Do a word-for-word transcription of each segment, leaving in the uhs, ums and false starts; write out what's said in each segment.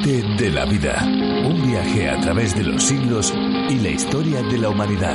Fuente de la vida. Un viaje a través de los siglos y la historia de la humanidad.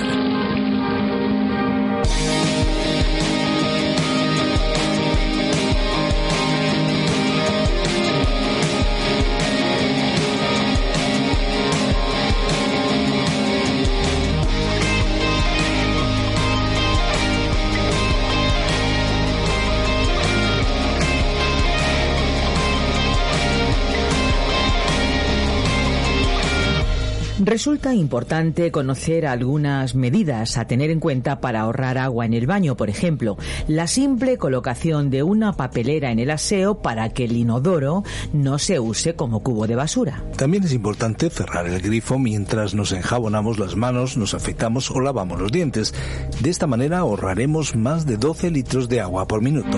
Resulta importante conocer algunas medidas a tener en cuenta para ahorrar agua en el baño. Por ejemplo, la simple colocación de una papelera en el aseo para que el inodoro no se use como cubo de basura. También es importante cerrar el grifo mientras nos enjabonamos las manos, nos afeitamos o lavamos los dientes. De esta manera ahorraremos más de doce litros de agua por minuto.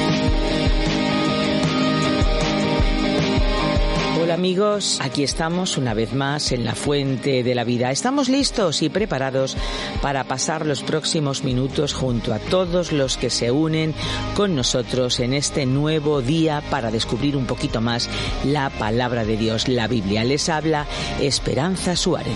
Hola amigos, aquí estamos una vez más en la Fuente de la Vida. Estamos listos y preparados para pasar los próximos minutos junto a todos los que se unen con nosotros en este nuevo día para descubrir un poquito más la palabra de Dios, la Biblia. Les habla Esperanza Suárez.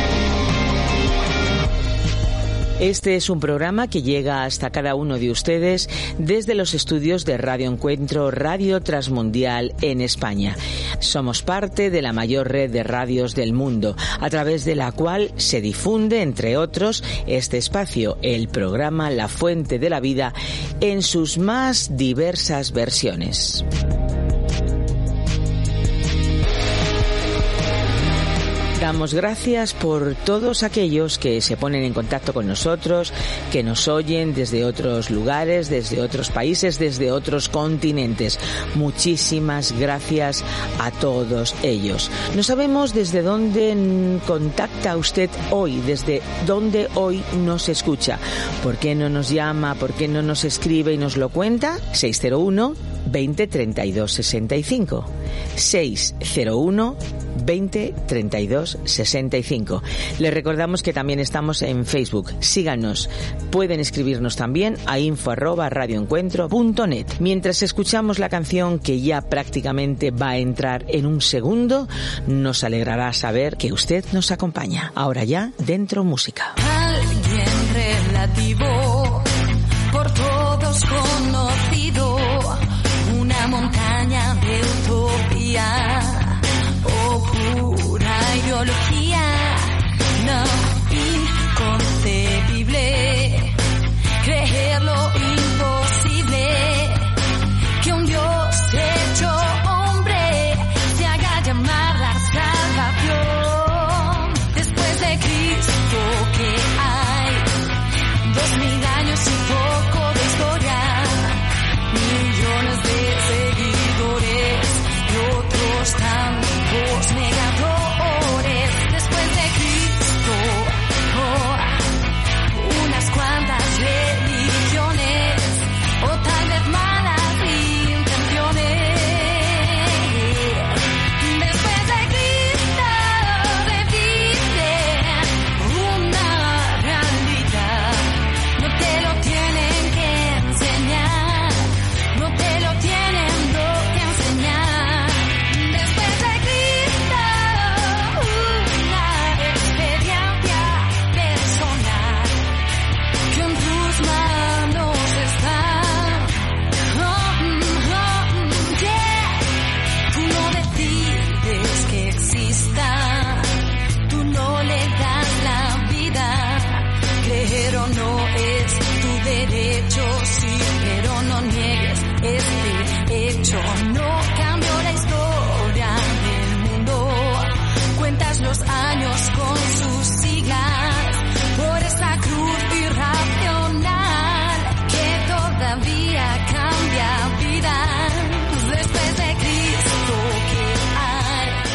Este es un programa que llega hasta cada uno de ustedes desde los estudios de Radio Encuentro, Radio Transmundial en España. Somos parte de la mayor red de radios del mundo, a través de la cual se difunde, entre otros, este espacio, el programa La Fuente de la Vida, en sus más diversas versiones. Damos gracias por todos aquellos que se ponen en contacto con nosotros, que nos oyen desde otros lugares, desde otros países, desde otros continentes. Muchísimas gracias a todos ellos. No sabemos desde dónde contacta usted hoy, desde dónde hoy nos escucha. ¿Por qué no nos llama? ¿Por qué no nos escribe y nos lo cuenta? seis cero uno, veinte, treinta y dos, sesenta y cinco. seis cero uno, veinte, treinta y dos, sesenta y cinco. Les recordamos que también estamos en Facebook. Síganos. Pueden escribirnos también a info arroba radioencuentro punto net. Mientras escuchamos la canción que ya prácticamente va a entrar en un segundo, nos alegrará saber que usted nos acompaña. Ahora ya, dentro música. Alguien relativo, por todos conocido, una montaña de utopía o pura ideología, no inconcebible, creer lo imposible, que un Dios hecho hombre se haga llamar la salvación. Después de Cristo que hay dos mil años y poco de historia, millones de seguidores y otros tantos negadores. Después de Cristo, oh, unas cuantas religiones o tal vez malas intenciones. Después de Cristo reviste una realidad. No te lo tienen que enseñar, no te lo tienen que enseñar. Después de Cristo, una experiencia personal que en tus manos está. Oh, mm, oh, mm, yeah. Tú no decides que exista, tú no le das la vida. Creer o no es tu derecho, sí, pero no niegues este hecho. No cambió la historia del mundo, cuentas los años con sus siglas, por esta cruz irracional que todavía cambia vidas. Después de Cristo que hay. En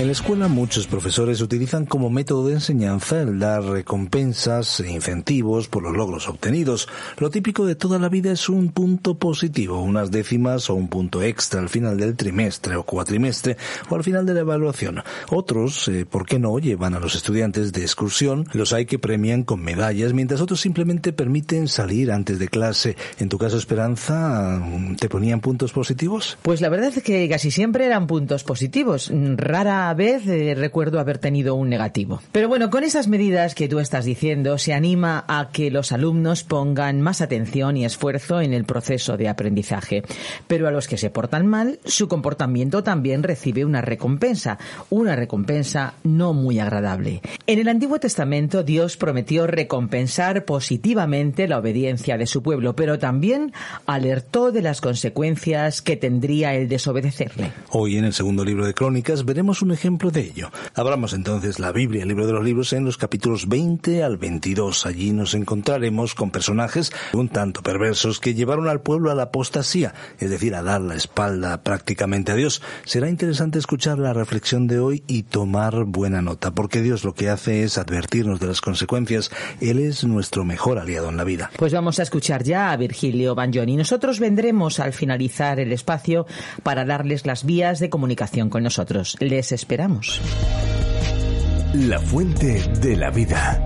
En la escuela muchos profesores utilizan como método de enseñanza el dar recompensas e incentivos por los logros obtenidos. Lo típico de toda la vida es un punto positivo, unas décimas o un punto extra al final del trimestre o cuatrimestre o al final de la evaluación. Otros, eh, ¿por qué no?, llevan a los estudiantes de excursión. Los hay que premian con medallas, mientras otros simplemente permiten salir antes de clase. En tu caso, Esperanza, ¿te ponían puntos positivos? Pues la verdad es que casi siempre eran puntos positivos. Rara vez eh, recuerdo haber tenido un negativo. Pero bueno, con esas medidas que tú estás diciendo, se anima a que los alumnos pongan más atención y esfuerzo en el proceso de aprendizaje. Pero a los que se portan mal, su comportamiento también recibe una recompensa, una recompensa no muy agradable. En el Antiguo Testamento, Dios prometió recompensar positivamente la obediencia de su pueblo, pero también alertó de las consecuencias que tendría el desobedecerle. Hoy, en el segundo libro de Crónicas, veremos un ejemplo de ello. Abramos entonces la Biblia, el libro de los libros, en los capítulos veinte al veintidós. Allí nos encontraremos con personajes un tanto perversos que llevaron al pueblo a la apostasía, es decir, a dar la espalda prácticamente a Dios. Será interesante escuchar la reflexión de hoy y tomar buena nota, porque Dios lo que hace es advertirnos de las consecuencias. Él es nuestro mejor aliado en la vida. Pues vamos a escuchar ya a Virgilio Bagnoni y nosotros vendremos al finalizar el espacio para darles las vías de comunicación con nosotros. Les esperamos. La fuente de la vida.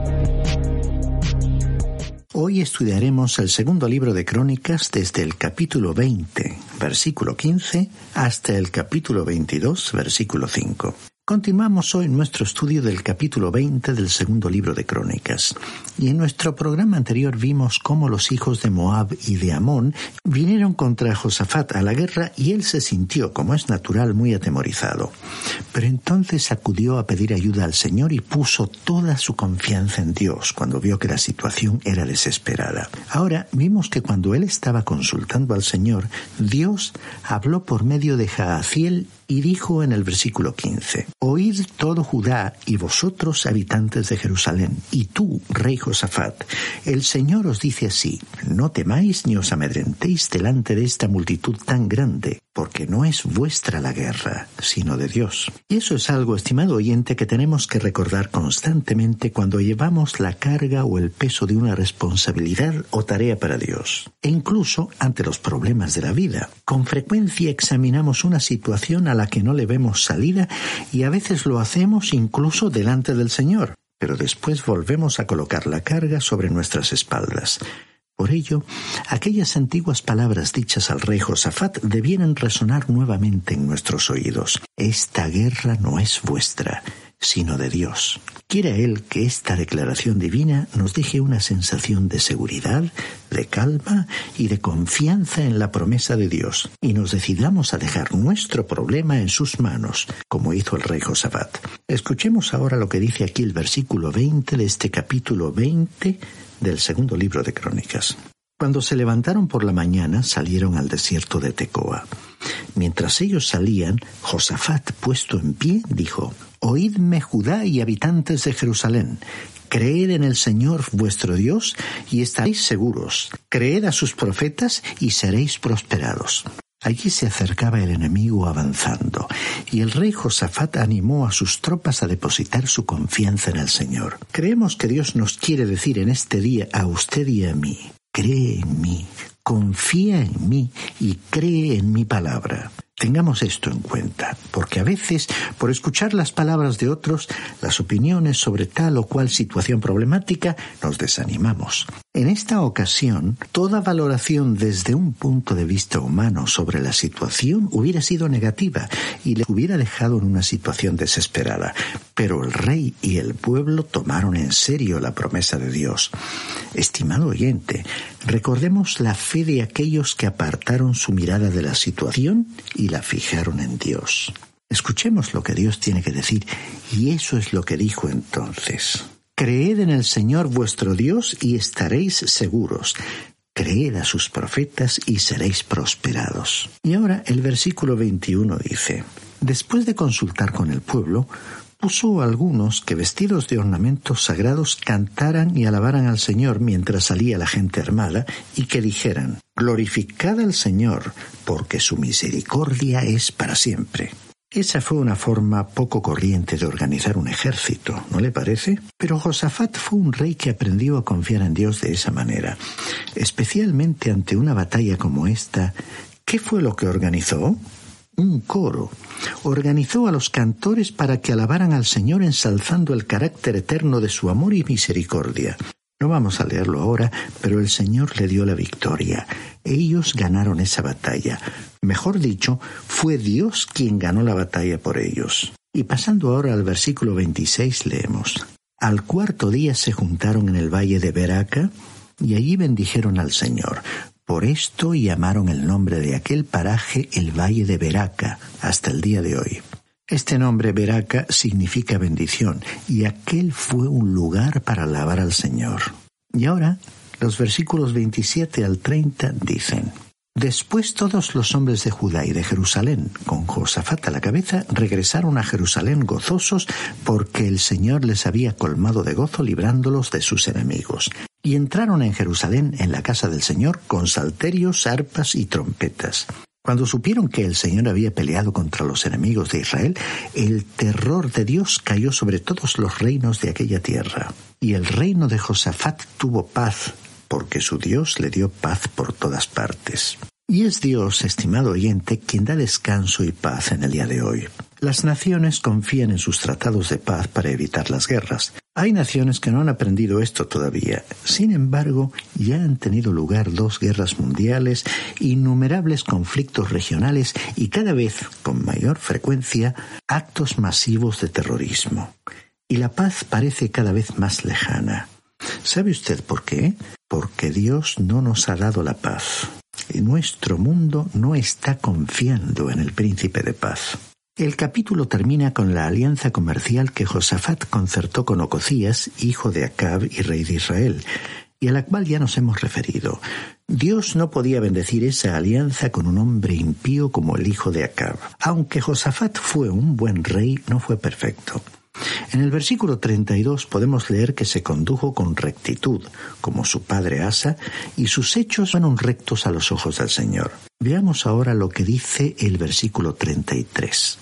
Hoy estudiaremos el segundo libro de Crónicas desde el capítulo veinte, versículo quince, hasta el capítulo veintidós, versículo cinco. Continuamos hoy nuestro estudio del capítulo veinte del segundo libro de Crónicas. Y en nuestro programa anterior vimos cómo los hijos de Moab y de Amón vinieron contra Josafat a la guerra y él se sintió, como es natural, muy atemorizado. Pero entonces acudió a pedir ayuda al Señor y puso toda su confianza en Dios cuando vio que la situación era desesperada. Ahora vimos que cuando él estaba consultando al Señor, Dios habló por medio de Jahaziel y dijo en el versículo quince: Oíd todo Judá y vosotros habitantes de Jerusalén, y tú, rey Josafat, el Señor os dice así: no temáis ni os amedrentéis delante de esta multitud tan grande, porque no es vuestra la guerra, sino de Dios. Y eso es algo, estimado oyente, que tenemos que recordar constantemente cuando llevamos la carga o el peso de una responsabilidad o tarea para Dios. E incluso ante los problemas de la vida. Con frecuencia examinamos una situación a la que no le vemos salida y a veces lo hacemos incluso delante del Señor, pero después volvemos a colocar la carga sobre nuestras espaldas. Por ello, aquellas antiguas palabras dichas al rey Josafat debieran resonar nuevamente en nuestros oídos. Esta guerra no es vuestra, sino de Dios. Quiera Él que esta declaración divina nos deje una sensación de seguridad, de calma y de confianza en la promesa de Dios, y nos decidamos a dejar nuestro problema en sus manos, como hizo el rey Josafat. Escuchemos ahora lo que dice aquí el versículo veinte de este capítulo veinte del segundo libro de Crónicas. Cuando se levantaron por la mañana, salieron al desierto de Tecoa. Mientras ellos salían, Josafat, puesto en pie, dijo: Oídme, Judá y habitantes de Jerusalén. Creed en el Señor vuestro Dios y estaréis seguros. Creed a sus profetas y seréis prosperados. Allí se acercaba el enemigo avanzando, y el rey Josafat animó a sus tropas a depositar su confianza en el Señor. Creemos que Dios nos quiere decir en este día a usted y a mí: cree en mí, confía en mí y cree en mi palabra. Tengamos esto en cuenta, porque a veces, por escuchar las palabras de otros, las opiniones sobre tal o cual situación problemática, nos desanimamos. En esta ocasión, toda valoración desde un punto de vista humano sobre la situación hubiera sido negativa y le hubiera dejado en una situación desesperada. Pero el rey y el pueblo tomaron en serio la promesa de Dios. Estimado oyente, recordemos la fe de aquellos que apartaron su mirada de la situación y la fijaron en Dios. Escuchemos lo que Dios tiene que decir, y eso es lo que dijo entonces: Creed en el Señor vuestro Dios y estaréis seguros. Creed a sus profetas y seréis prosperados. Y ahora el versículo veintiuno dice: Después de consultar con el pueblo, puso a algunos que vestidos de ornamentos sagrados cantaran y alabaran al Señor mientras salía la gente armada, y que dijeran: Glorificad al Señor, porque su misericordia es para siempre. Esa fue una forma poco corriente de organizar un ejército, ¿no le parece? Pero Josafat fue un rey que aprendió a confiar en Dios de esa manera. Especialmente ante una batalla como esta, ¿qué fue lo que organizó? Un coro. Organizó a los cantores para que alabaran al Señor ensalzando el carácter eterno de su amor y misericordia. No vamos a leerlo ahora, pero el Señor le dio la victoria. Ellos ganaron esa batalla. Mejor dicho, fue Dios quien ganó la batalla por ellos. Y pasando ahora al versículo veintiséis, leemos: Al cuarto día se juntaron en el valle de Beraca, y allí bendijeron al Señor. Por esto llamaron el nombre de aquel paraje el Valle de Beraca, hasta el día de hoy. Este nombre, Beraca, significa bendición, y aquel fue un lugar para alabar al Señor. Y ahora, los versículos veintisiete al treinta dicen: Después todos los hombres de Judá y de Jerusalén, con Josafat a la cabeza, regresaron a Jerusalén gozosos, porque el Señor les había colmado de gozo librándolos de sus enemigos. Y entraron en Jerusalén en la casa del Señor con salterios, arpas y trompetas. Cuando supieron que el Señor había peleado contra los enemigos de Israel, el terror de Dios cayó sobre todos los reinos de aquella tierra. Y el reino de Josafat tuvo paz, porque su Dios le dio paz por todas partes. Y es Dios, estimado oyente, quien da descanso y paz en el día de hoy. Las naciones confían en sus tratados de paz para evitar las guerras. Hay naciones que no han aprendido esto todavía. Sin embargo, ya han tenido lugar dos guerras mundiales, innumerables conflictos regionales y cada vez, con mayor frecuencia, actos masivos de terrorismo. Y la paz parece cada vez más lejana. ¿Sabe usted por qué? Porque Dios no nos ha dado la paz. Y nuestro mundo no está confiando en el príncipe de paz. El capítulo termina con la alianza comercial que Josafat concertó con Ocosías, hijo de Acab y rey de Israel, y a la cual ya nos hemos referido. Dios no podía bendecir esa alianza con un hombre impío como el hijo de Acab. Aunque Josafat fue un buen rey, no fue perfecto. En el versículo treinta y dos podemos leer que se condujo con rectitud, como su padre Asa, y sus hechos fueron rectos a los ojos del Señor. Veamos ahora lo que dice el versículo treinta y tres.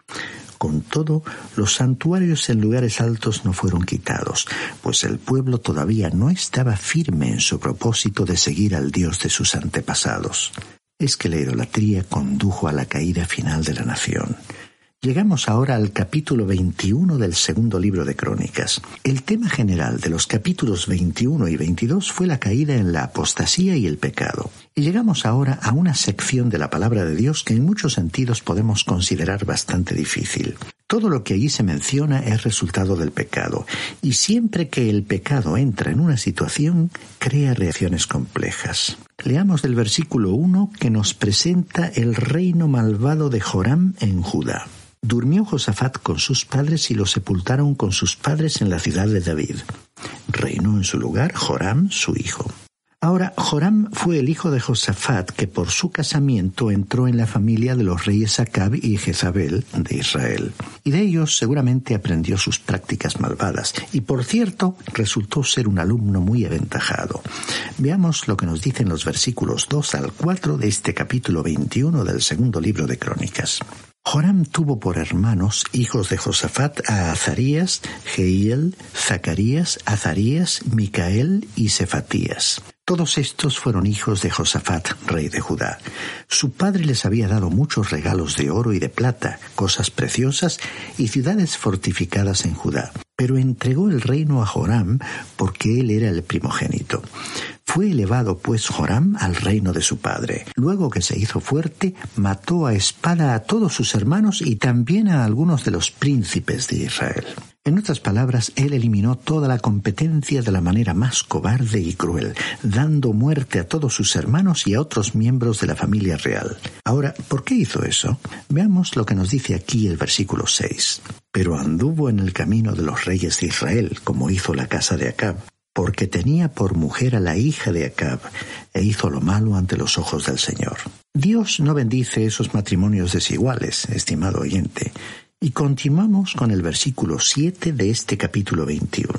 Con todo, los santuarios en lugares altos no fueron quitados, pues el pueblo todavía no estaba firme en su propósito de seguir al Dios de sus antepasados. Es que la idolatría condujo a la caída final de la nación. Llegamos ahora al capítulo veintiuno del segundo libro de Crónicas. El tema general de los capítulos veintiuno y veintidós fue la caída en la apostasía y el pecado. Y llegamos ahora a una sección de la palabra de Dios que en muchos sentidos podemos considerar bastante difícil. Todo lo que allí se menciona es resultado del pecado, y siempre que el pecado entra en una situación, crea reacciones complejas. Leamos del versículo uno que nos presenta el reino malvado de Joram en Judá. Durmió Josafat con sus padres y lo sepultaron con sus padres en la ciudad de David. Reinó en su lugar Joram, su hijo. Ahora, Joram fue el hijo de Josafat que por su casamiento entró en la familia de los reyes Acab y Jezabel de Israel. Y de ellos seguramente aprendió sus prácticas malvadas. Y por cierto, resultó ser un alumno muy aventajado. Veamos lo que nos dicen los versículos dos al cuatro de este capítulo veintiuno del segundo libro de Crónicas. Joram tuvo por hermanos, hijos de Josafat, a Azarías, Jehiel, Zacarías, Azarías, Micael y Cefatías. Todos estos fueron hijos de Josafat, rey de Judá. Su padre les había dado muchos regalos de oro y de plata, cosas preciosas y ciudades fortificadas en Judá. Pero entregó el reino a Joram porque él era el primogénito. Fue elevado pues Joram al reino de su padre. Luego que se hizo fuerte, mató a espada a todos sus hermanos y también a algunos de los príncipes de Israel. En otras palabras, él eliminó toda la competencia de la manera más cobarde y cruel, dando muerte a todos sus hermanos y a otros miembros de la familia real. Ahora, ¿por qué hizo eso? Veamos lo que nos dice aquí el versículo seis. Pero anduvo en el camino de los reyes de Israel, como hizo la casa de Acab, porque tenía por mujer a la hija de Acab, e hizo lo malo ante los ojos del Señor. Dios no bendice esos matrimonios desiguales, estimado oyente. Y continuamos con el versículo siete de este capítulo veintiuno.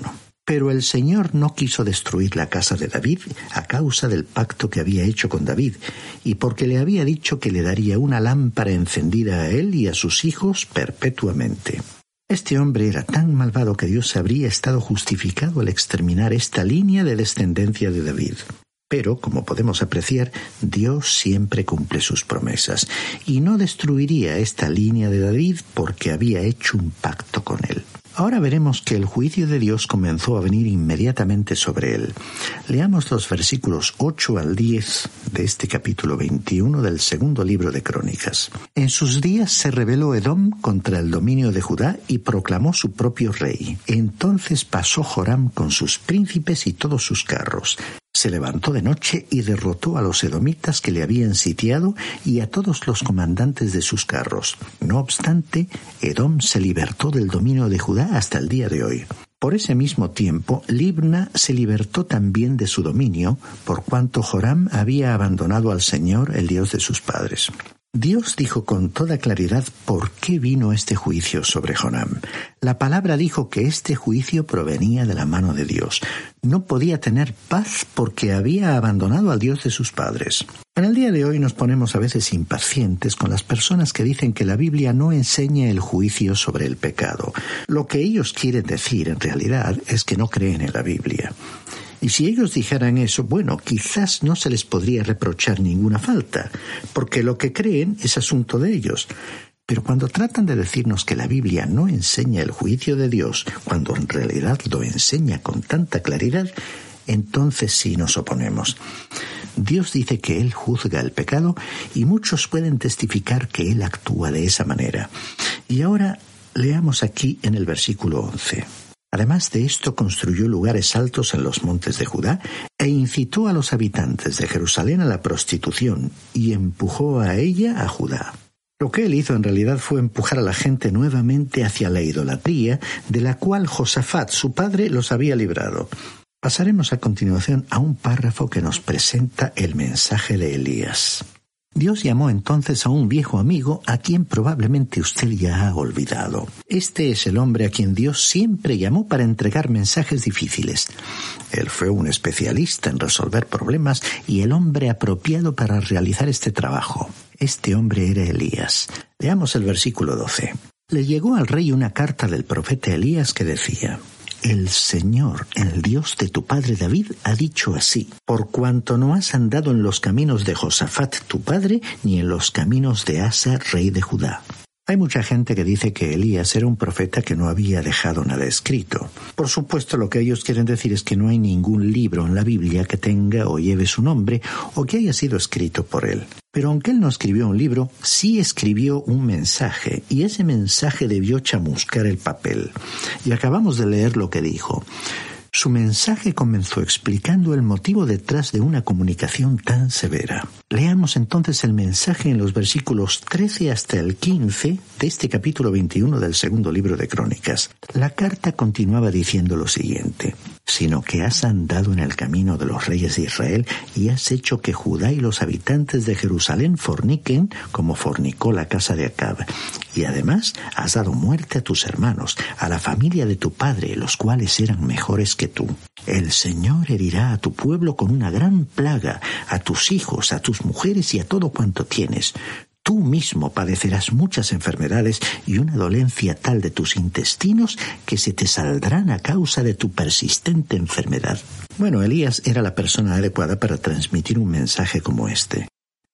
Pero el Señor no quiso destruir la casa de David a causa del pacto que había hecho con David, y porque le había dicho que le daría una lámpara encendida a él y a sus hijos perpetuamente. Este hombre era tan malvado que Dios habría estado justificado al exterminar esta línea de descendencia de David. Pero, como podemos apreciar, Dios siempre cumple sus promesas, y no destruiría esta línea de David porque había hecho un pacto con él. Ahora veremos que el juicio de Dios comenzó a venir inmediatamente sobre él. Leamos los versículos ocho al diez de este capítulo veintiuno del segundo libro de Crónicas. En sus días se rebeló Edom contra el dominio de Judá y proclamó su propio rey. Entonces pasó Joram con sus príncipes y todos sus carros. Se levantó de noche y derrotó a los edomitas que le habían sitiado y a todos los comandantes de sus carros. No obstante, Edom se libertó del dominio de Judá hasta el día de hoy. Por ese mismo tiempo, Libna se libertó también de su dominio, por cuanto Joram había abandonado al Señor, el Dios de sus padres. Dios dijo con toda claridad por qué vino este juicio sobre Joram. La palabra dijo que este juicio provenía de la mano de Dios. No podía tener paz porque había abandonado al Dios de sus padres. En el día de hoy nos ponemos a veces impacientes con las personas que dicen que la Biblia no enseña el juicio sobre el pecado. Lo que ellos quieren decir en realidad es que no creen en la Biblia. Y si ellos dijeran eso, bueno, quizás no se les podría reprochar ninguna falta, porque lo que creen es asunto de ellos. Pero cuando tratan de decirnos que la Biblia no enseña el juicio de Dios, cuando en realidad lo enseña con tanta claridad, entonces sí nos oponemos. Dios dice que Él juzga el pecado y muchos pueden testificar que Él actúa de esa manera. Y ahora leamos aquí en el versículo once. Además de esto, construyó lugares altos en los montes de Judá e incitó a los habitantes de Jerusalén a la prostitución y empujó a ella a Judá. Lo que él hizo en realidad fue empujar a la gente nuevamente hacia la idolatría, de la cual Josafat, su padre, los había librado. Pasaremos a continuación a un párrafo que nos presenta el mensaje de Elías. Dios llamó entonces a un viejo amigo a quien probablemente usted ya ha olvidado. Este es el hombre a quien Dios siempre llamó para entregar mensajes difíciles. Él fue un especialista en resolver problemas y el hombre apropiado para realizar este trabajo. Este hombre era Elías. Leamos el versículo doce. Le llegó al rey una carta del profeta Elías que decía: El Señor, el Dios de tu padre David, ha dicho así: por cuanto no has andado en los caminos de Josafat tu padre, ni en los caminos de Asa, rey de Judá. Hay mucha gente que dice que Elías era un profeta que no había dejado nada escrito. Por supuesto, lo que ellos quieren decir es que no hay ningún libro en la Biblia que tenga o lleve su nombre o que haya sido escrito por él. Pero aunque él no escribió un libro, sí escribió un mensaje, y ese mensaje debió chamuscar el papel. Y acabamos de leer lo que dijo. Su mensaje comenzó explicando el motivo detrás de una comunicación tan severa. Leamos entonces el mensaje en los versículos trece hasta el quince de este capítulo veintiuno del segundo libro de Crónicas. La carta continuaba diciendo lo siguiente: sino que has andado en el camino de los reyes de Israel y has hecho que Judá y los habitantes de Jerusalén forniquen como fornicó la casa de Acab. Y además has dado muerte a tus hermanos, a la familia de tu padre, los cuales eran mejores que tú. El Señor herirá a tu pueblo con una gran plaga, a tus hijos, a tus mujeres y a todo cuanto tienes. Tú mismo padecerás muchas enfermedades y una dolencia tal de tus intestinos que se te saldrán a causa de tu persistente enfermedad. Bueno, Elías era la persona adecuada para transmitir un mensaje como este.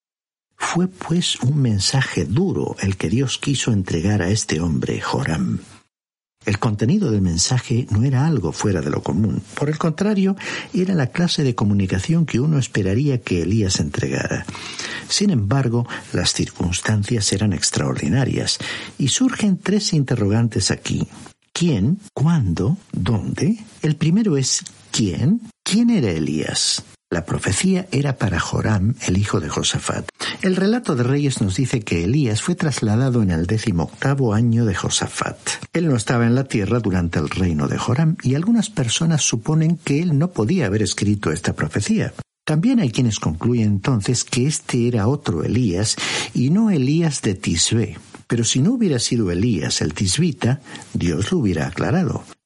Fue pues un mensaje duro el que Dios quiso entregar a este hombre, Joram. El contenido del mensaje no era algo fuera de lo común. Por el contrario, era la clase de comunicación que uno esperaría que Elías entregara. Sin embargo, las circunstancias eran extraordinarias y surgen tres interrogantes aquí. ¿Quién? ¿Cuándo? ¿Dónde? El primero es ¿quién? ¿Quién era Elías? La profecía era para Joram, el hijo de Josafat. El relato de Reyes nos dice que Elías fue trasladado en el decimoctavo año de Josafat. Él no estaba en la tierra durante el reino de Joram y algunas personas suponen que él no podía haber escrito esta profecía. También hay quienes concluyen entonces que este era otro Elías y no Elías de Tisbé. Pero si no hubiera sido Elías el tisbita, Dios lo hubiera aclarado.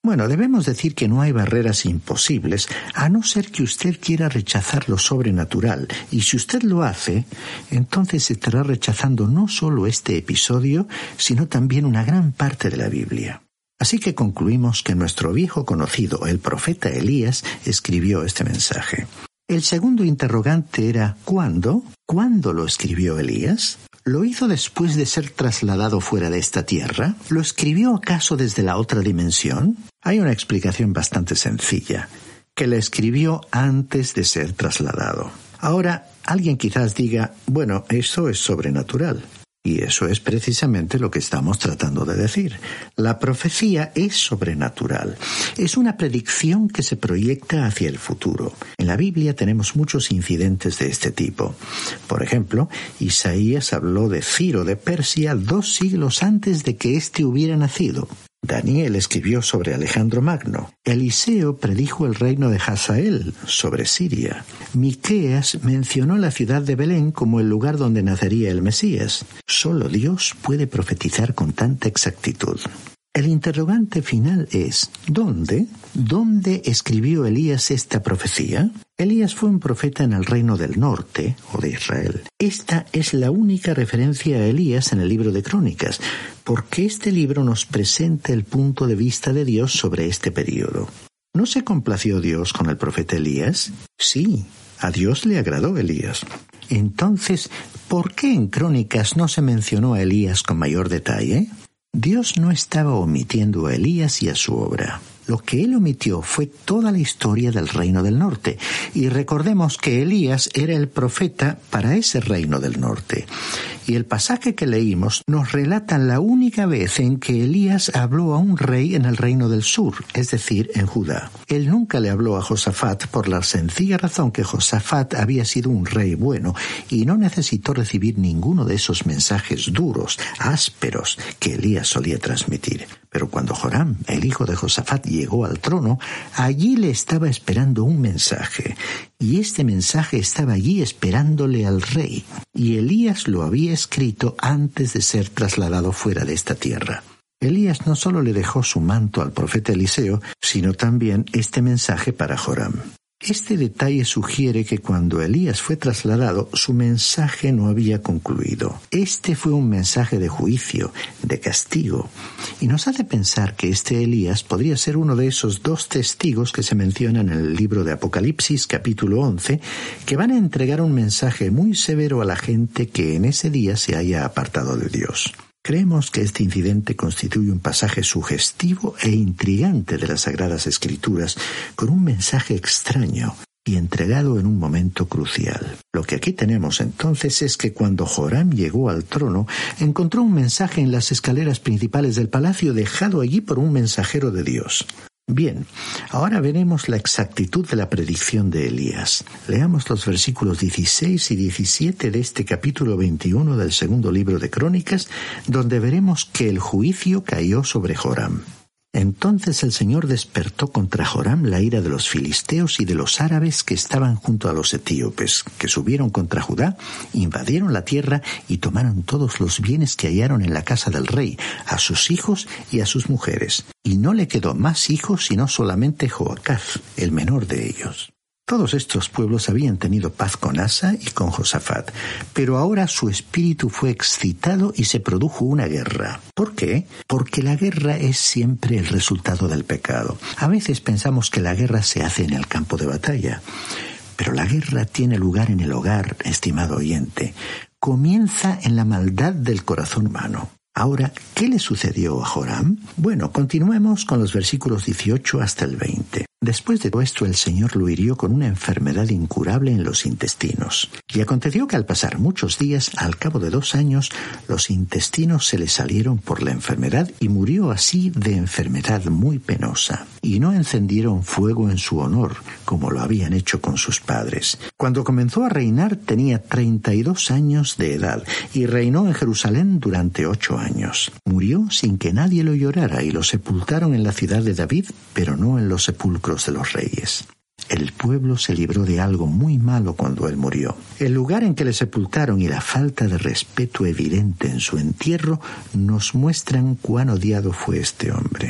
Bueno, debemos decir que no hay barreras imposibles, a no ser que usted quiera rechazar lo sobrenatural. Y si usted lo hace, entonces estará rechazando no solo este episodio, sino también una gran parte de la Biblia. Así que concluimos que nuestro viejo conocido, el profeta Elías, escribió este mensaje. El segundo interrogante era ¿cuándo? ¿Cuándo lo escribió Elías? ¿Lo hizo después de ser trasladado fuera de esta tierra? ¿Lo escribió acaso desde la otra dimensión? Hay una explicación bastante sencilla, que la escribió antes de ser trasladado. Ahora, alguien quizás diga, bueno, eso es sobrenatural. Y eso es precisamente lo que estamos tratando de decir. La profecía es sobrenatural. Es una predicción que se proyecta hacia el futuro. En la Biblia tenemos muchos incidentes de este tipo. Por ejemplo, Isaías habló de Ciro de Persia dos siglos antes de que éste hubiera nacido. Daniel escribió sobre Alejandro Magno. Eliseo predijo el reino de Hazael sobre Siria. Miqueas mencionó la ciudad de Belén como el lugar donde nacería el Mesías. Solo Dios puede profetizar con tanta exactitud. El interrogante final es, ¿dónde? ¿Dónde escribió Elías esta profecía? Elías fue un profeta en el reino del norte, o de Israel. Esta es la única referencia a Elías en el libro de Crónicas, porque este libro nos presenta el punto de vista de Dios sobre este período. ¿No se complació Dios con el profeta Elías? Sí, a Dios le agradó Elías. Entonces, ¿por qué en Crónicas no se mencionó a Elías con mayor detalle? Dios no estaba omitiendo a Elías y a su obra. Lo que él omitió fue toda la historia del reino del norte. Y recordemos que Elías era el profeta para ese reino del norte. Y el pasaje que leímos nos relata la única vez en que Elías habló a un rey en el reino del sur, es decir, en Judá. Él nunca le habló a Josafat por la sencilla razón que Josafat había sido un rey bueno y no necesitó recibir ninguno de esos mensajes duros, ásperos, que Elías solía transmitir. Pero cuando Joram, el hijo de Josafat, llegó al trono, allí le estaba esperando un mensaje, y este mensaje estaba allí esperándole al rey, y Elías lo había escrito antes de ser trasladado fuera de esta tierra. Elías no solo le dejó su manto al profeta Eliseo, sino también este mensaje para Joram. Este detalle sugiere que cuando Elías fue trasladado, su mensaje no había concluido. Este fue un mensaje de juicio, de castigo, y nos hace pensar que este Elías podría ser uno de esos dos testigos que se mencionan en el libro de Apocalipsis, capítulo once, que van a entregar un mensaje muy severo a la gente que en ese día se haya apartado de Dios. Creemos que este incidente constituye un pasaje sugestivo e intrigante de las Sagradas Escrituras, con un mensaje extraño y entregado en un momento crucial. Lo que aquí tenemos entonces es que cuando Joram llegó al trono, encontró un mensaje en las escaleras principales del palacio dejado allí por un mensajero de Dios. Bien, ahora veremos la exactitud de la predicción de Elías. Leamos los versículos dieciséis y diecisiete de este capítulo veintiuno del segundo libro de Crónicas, donde veremos que el juicio cayó sobre Joram. Entonces el Señor despertó contra Joram la ira de los filisteos y de los árabes que estaban junto a los etíopes, que subieron contra Judá, invadieron la tierra y tomaron todos los bienes que hallaron en la casa del rey, a sus hijos y a sus mujeres. Y no le quedó más hijos sino solamente Joacaz, el menor de ellos. Todos estos pueblos habían tenido paz con Asa y con Josafat, pero ahora su espíritu fue excitado y se produjo una guerra. ¿Por qué? Porque la guerra es siempre el resultado del pecado. A veces pensamos que la guerra se hace en el campo de batalla, pero la guerra tiene lugar en el hogar, estimado oyente. Comienza en la maldad del corazón humano. Ahora, ¿qué le sucedió a Joram? Bueno, continuemos con los versículos dieciocho hasta el veinte. Después de todo esto, el Señor lo hirió con una enfermedad incurable en los intestinos. Y aconteció que al pasar muchos días, al cabo de dos años, los intestinos se le salieron por la enfermedad y murió así de enfermedad muy penosa. Y no encendieron fuego en su honor, como lo habían hecho con sus padres. Cuando comenzó a reinar tenía treinta y dos años de edad y reinó en Jerusalén durante ocho años. Murió sin que nadie lo llorara y lo sepultaron en la ciudad de David, pero no en los sepulcros de los reyes. El pueblo se libró de algo muy malo cuando él murió. El lugar en que le sepultaron y la falta de respeto evidente en su entierro nos muestran cuán odiado fue este hombre.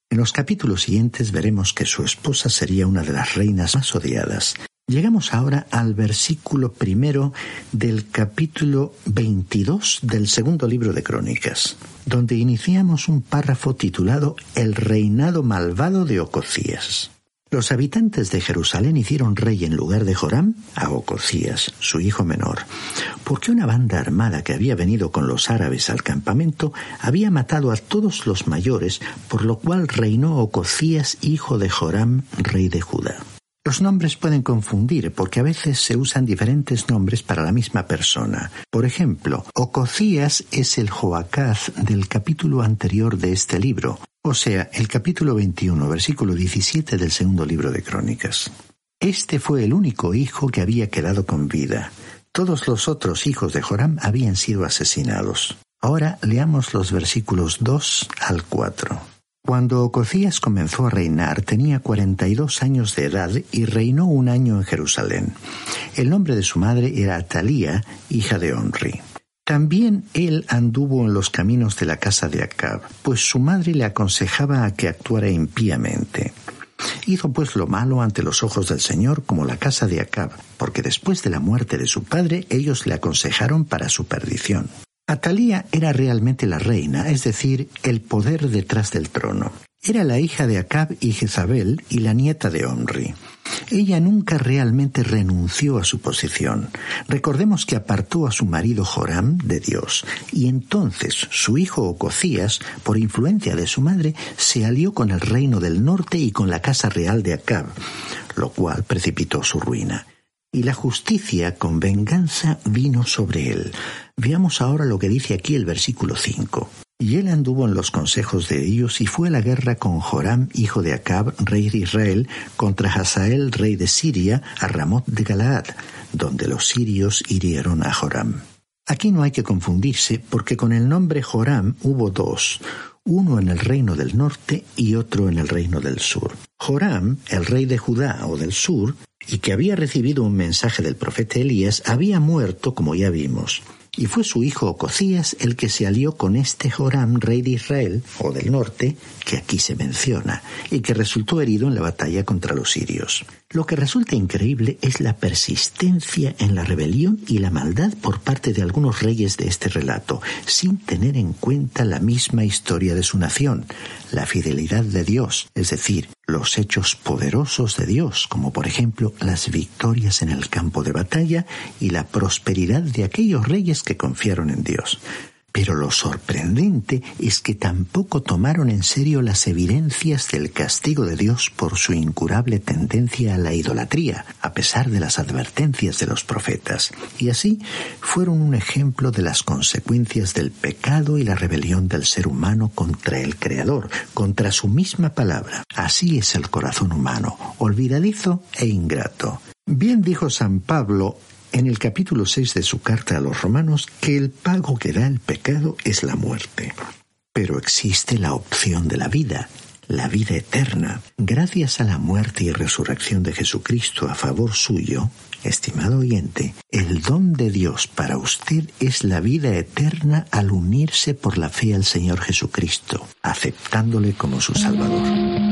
En los capítulos siguientes veremos que su esposa sería una de las reinas más odiadas. Llegamos ahora al versículo primero del capítulo veintidós del segundo libro de Crónicas, donde iniciamos un párrafo titulado El reinado malvado de Ocosías. Los habitantes de Jerusalén hicieron rey en lugar de Joram a Ocosías, su hijo menor, porque una banda armada que había venido con los árabes al campamento había matado a todos los mayores, por lo cual reinó Ocosías, hijo de Joram, rey de Judá. Los nombres pueden confundir porque a veces se usan diferentes nombres para la misma persona. Por ejemplo, Ocosías es el Joacaz del capítulo anterior de este libro, o sea, el capítulo veintiuno, versículo diecisiete del segundo libro de Crónicas. Este fue el único hijo que había quedado con vida. Todos los otros hijos de Joram habían sido asesinados. Ahora leamos los versículos dos al cuatro. Cuando Ocosías comenzó a reinar, tenía cuarenta y dos años de edad y reinó un año en Jerusalén. El nombre de su madre era Atalía, hija de Omri. También él anduvo en los caminos de la casa de Acab, pues su madre le aconsejaba a que actuara impíamente. Hizo pues lo malo ante los ojos del Señor como la casa de Acab, porque después de la muerte de su padre ellos le aconsejaron para su perdición. Atalía era realmente la reina, es decir, el poder detrás del trono. Era la hija de Acab y Jezabel y la nieta de Omri. Ella nunca realmente renunció a su posición. Recordemos que apartó a su marido Joram de Dios, y entonces su hijo Ocosías, por influencia de su madre, se alió con el reino del norte y con la casa real de Acab, lo cual precipitó su ruina. Y la justicia con venganza vino sobre él. Veamos ahora lo que dice aquí el versículo cinco. Y él anduvo en los consejos de ellos y fue a la guerra con Joram, hijo de Acab, rey de Israel, contra Hazael, rey de Siria, a Ramot de Galaad, donde los sirios hirieron a Joram. Aquí no hay que confundirse, porque con el nombre Joram hubo dos, uno en el reino del norte y otro en el reino del sur. Joram, el rey de Judá o del sur, y que había recibido un mensaje del profeta Elías, había muerto, como ya vimos. Y fue su hijo Ocosías el que se alió con este Joram, rey de Israel, o del norte, que aquí se menciona, y que resultó herido en la batalla contra los sirios. Lo que resulta increíble es la persistencia en la rebelión y la maldad por parte de algunos reyes de este relato, sin tener en cuenta la misma historia de su nación, la fidelidad de Dios, es decir, los hechos poderosos de Dios, como por ejemplo las victorias en el campo de batalla y la prosperidad de aquellos reyes que confiaron en Dios. Pero lo sorprendente es que tampoco tomaron en serio las evidencias del castigo de Dios por su incurable tendencia a la idolatría, a pesar de las advertencias de los profetas. Y así fueron un ejemplo de las consecuencias del pecado y la rebelión del ser humano contra el Creador, contra su misma palabra. Así es el corazón humano, olvidadizo e ingrato. Bien dijo San Pablo en el capítulo seis de su carta a los romanos que el pago que da el pecado es la muerte. Pero existe la opción de la vida, la vida eterna. Gracias a la muerte y resurrección de Jesucristo a favor suyo, estimado oyente, el don de Dios para usted es la vida eterna al unirse por la fe al Señor Jesucristo, aceptándole como su Salvador.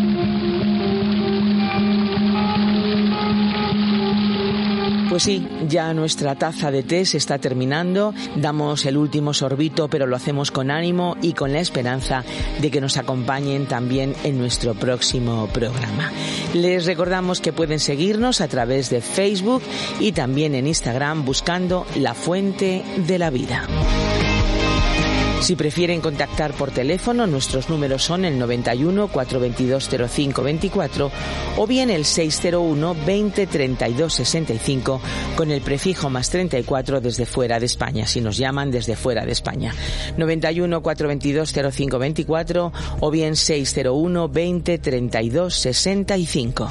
Pues sí, ya nuestra taza de té se está terminando, damos el último sorbito, pero lo hacemos con ánimo y con la esperanza de que nos acompañen también en nuestro próximo programa. Les recordamos que pueden seguirnos a través de Facebook y también en Instagram buscando La Fuente de la Vida. Si prefieren contactar por teléfono, nuestros números son el noventa y uno, cuatrocientos veintidós, cero cinco veinticuatro o bien el seiscientos uno, veinte, treinta y dos, sesenta y cinco con el prefijo más treinta y cuatro desde fuera de España, si nos llaman desde fuera de España. noventa y uno, cuatrocientos veintidós, cero cinco veinticuatro o bien seiscientos uno, veinte, treinta y dos, sesenta y cinco.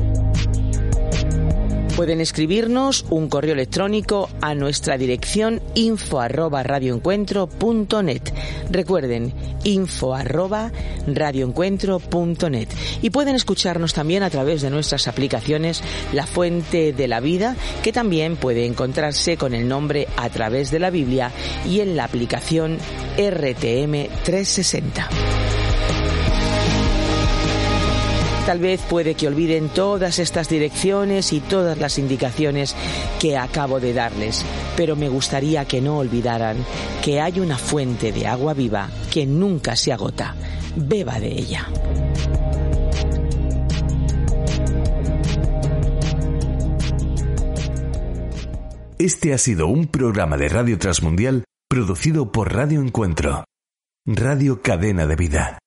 Pueden escribirnos un correo electrónico a nuestra dirección info arroba radioencuentro punto net. Recuerden, info arroba radioencuentro punto net. Y pueden escucharnos también a través de nuestras aplicaciones La Fuente de la Vida, que también puede encontrarse con el nombre A Través de la Biblia, y en la aplicación R T M trescientos sesenta. Tal vez puede que olviden todas estas direcciones y todas las indicaciones que acabo de darles, pero me gustaría que no olvidaran que hay una fuente de agua viva que nunca se agota. Beba de ella. Este ha sido un programa de Radio Transmundial producido por Radio Encuentro, Radio Cadena de Vida.